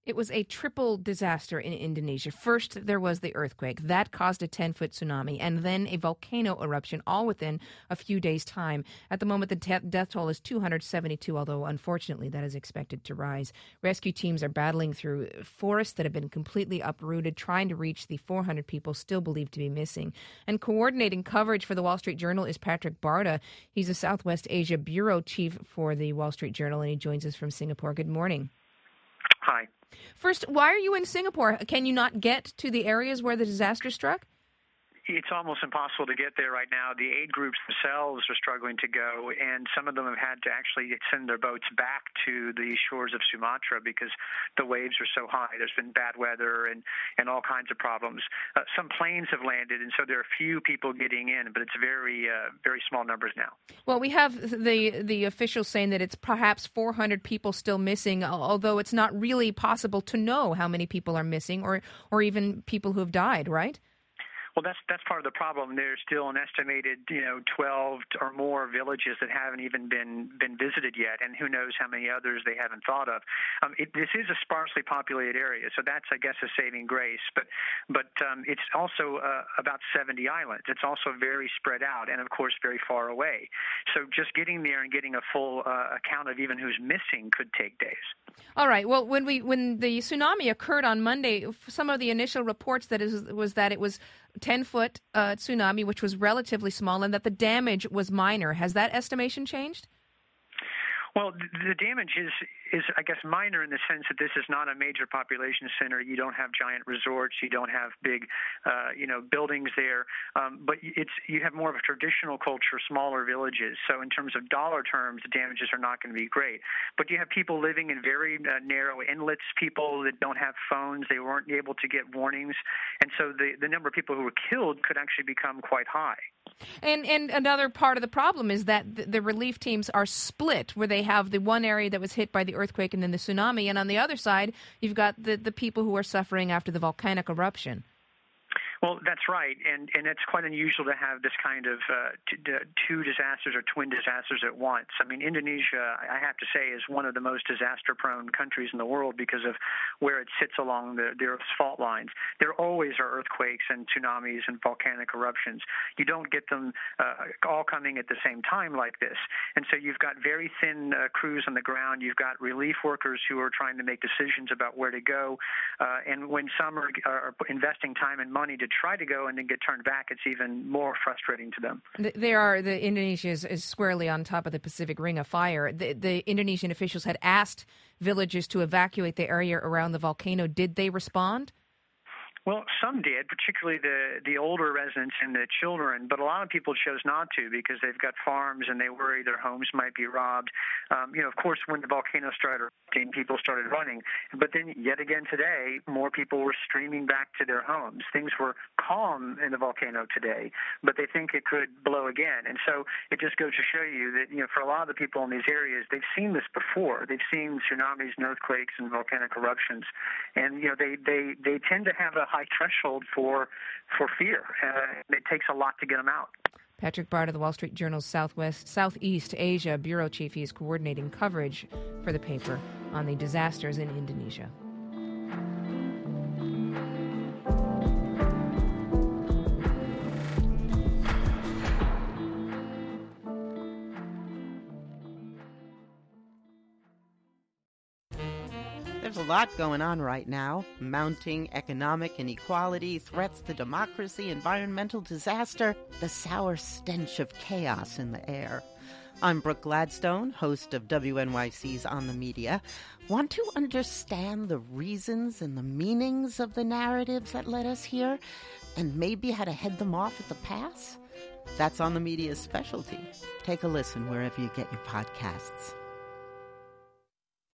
It was a triple disaster in Indonesia. First, there was the earthquake. That caused a 10-foot tsunami, and then a volcano eruption, all within a few days' time. At the moment, the death toll is 272, although unfortunately that is expected to rise. Rescue teams are battling through forests that have been completely uprooted, trying to reach the 400 people still believed to be missing. And coordinating coverage for the Wall Street Journal is Patrick Barta. He's a Southwest Asia bureau chief for the Wall Street Journal, and he joins us from Singapore. Good morning. Hi. First, why are you in Singapore? Can you not get to the areas where the disaster struck? It's almost impossible to get there right now. The aid groups themselves are struggling to go, and some of them have had to actually send their boats back to the shores of Sumatra because the waves are so high. There's been bad weather and all kinds of problems. Some planes have landed, and so there are few people getting in, but it's very small numbers now. Well, we have the officials saying that it's perhaps 400 people still missing, although it's not really possible to know how many people are missing or even people who have died, right? Well, that's part of the problem. There's still an estimated, 12 or more villages that haven't even been visited yet, and who knows how many others they haven't thought of. This is a sparsely populated area, so that's, I guess, a saving grace. But it's also about 70 islands. It's also very spread out, and of course very far away. So just getting there and getting a full account of even who's missing could take days. All right. Well, when the tsunami occurred on Monday, some of the initial reports was that it was 10-foot tsunami, which was relatively small, and that the damage was minor. Has that estimation changed? Well, the damage is, I guess, minor in the sense that this is not a major population center. You don't have giant resorts. You don't have big, buildings there. But you have more of a traditional culture, smaller villages. So in terms of dollar terms, the damages are not going to be great. But you have people living in very narrow inlets, people that don't have phones. They weren't able to get warnings. And so the number of people who were killed could actually become quite high. And another part of the problem is that the relief teams are split, where they have the one area that was hit by the earthquake and then the tsunami, and on the other side, you've got the people who are suffering after the volcanic eruption. Well, that's right, and it's quite unusual to have this kind of two disasters or twin disasters at once. I mean, Indonesia, I have to say, is one of the most disaster-prone countries in the world because of where it sits along the Earth's fault lines. There always are earthquakes and tsunamis and volcanic eruptions. You don't get them all coming at the same time like this. And so you've got very thin crews on the ground. You've got relief workers who are trying to make decisions about where to go. And when some are investing time and money to try to go and then get turned back, it's even more frustrating to them. Indonesia is squarely on top of the Pacific Ring of Fire. The Indonesian officials had asked villagers to evacuate the area around the volcano. Did they respond? Well, some did, particularly the older residents and the children, but a lot of people chose not to because they've got farms and they worry their homes might be robbed. Of course, when the volcano started erupting, people started running. But then yet again today, more people were streaming back to their homes. Things were calm in the volcano today, but they think it could blow again. And so it just goes to show you that, for a lot of the people in these areas, they've seen this before. They've seen tsunamis and earthquakes and volcanic eruptions. And, they tend to have a high threshold for fear. It takes a lot to get them out. Patrick Barta, the Wall Street Journal's Southeast Asia bureau chief. He is coordinating coverage for the paper on the disasters in Indonesia. There's a lot going on right now. Mounting economic inequality, threats to democracy, environmental disaster, the sour stench of chaos in the air. I'm Brooke Gladstone, host of WNYC's On the Media. Want to understand the reasons and the meanings of the narratives that led us here, and maybe how to head them off at the pass? That's On the Media's specialty. Take a listen wherever you get your podcasts.